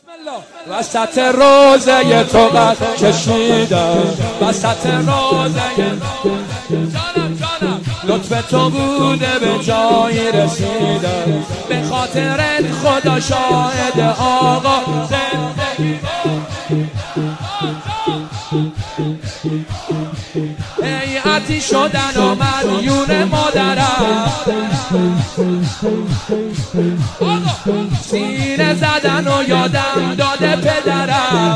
وسط روزه تو قد کشیدم، وسط روزه جانم لطف تو بوده به جایی رسیدم، به خاطرت خدا شاهد آقا زندگی هیئتی شدن و مدیون مادرم، سینه زدن و یادم داده پدرم،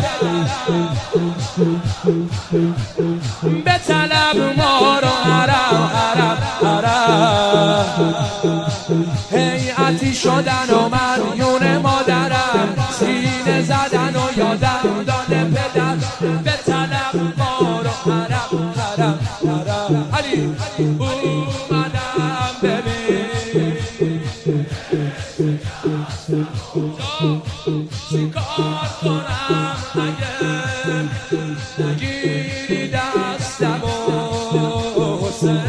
به طلب ما رو حرم حرم حرم، هیئتی شدن و مدیون مادرم، سینه زدن و یادم داده پدرم، به طلب ما رو حرم حرم حرم. علی اومدم ببین چیکار کنم اگه نگیری دستم و حسین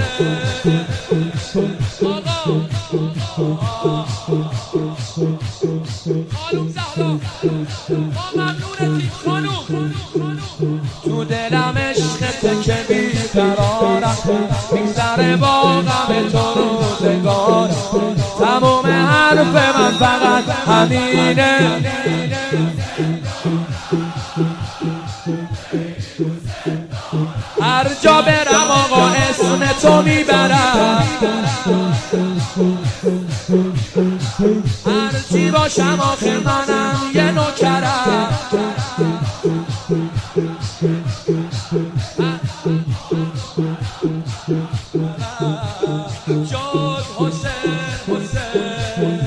خانوم زهرا ما ممنونتی خانوم، تو دلم عشقت که بیقرارم، میگذره با غم تو روزگارم، تموم حرف من فقط همینه، هر جا برم آقا اسم تو میبرم، هر چی باشم آخه منم یه نوکرم، جاد حسین حسین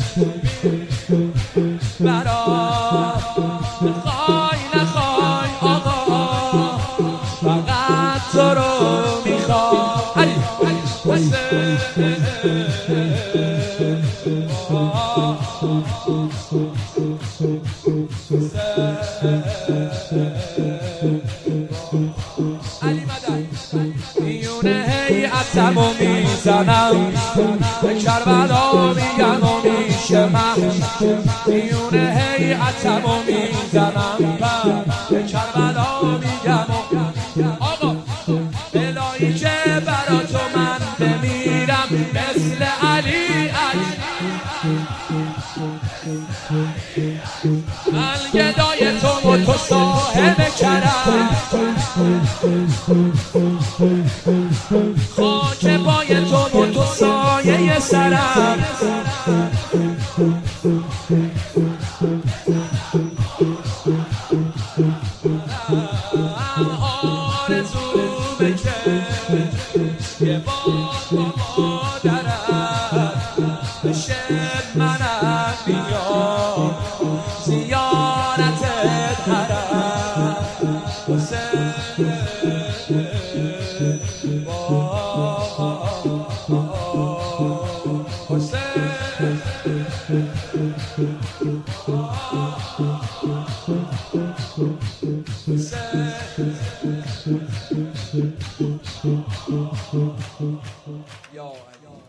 برات بخوای نخوای آقا فقط تو رو میخوای حسین علی مدد میونه هیئتم و میزنم، به کربلا میگم و میشه محش، میونه هیئتم و میزنم، به کربلا میگم و آقا الهی که برا تو من بمیرم مثل علی من گدای تو و تو صاحب کرم، خاک پای تو و تو سایه سرم، آرزو بکن یه بار با مادرم بشه منم بیام زیارتت حرم حسین حسین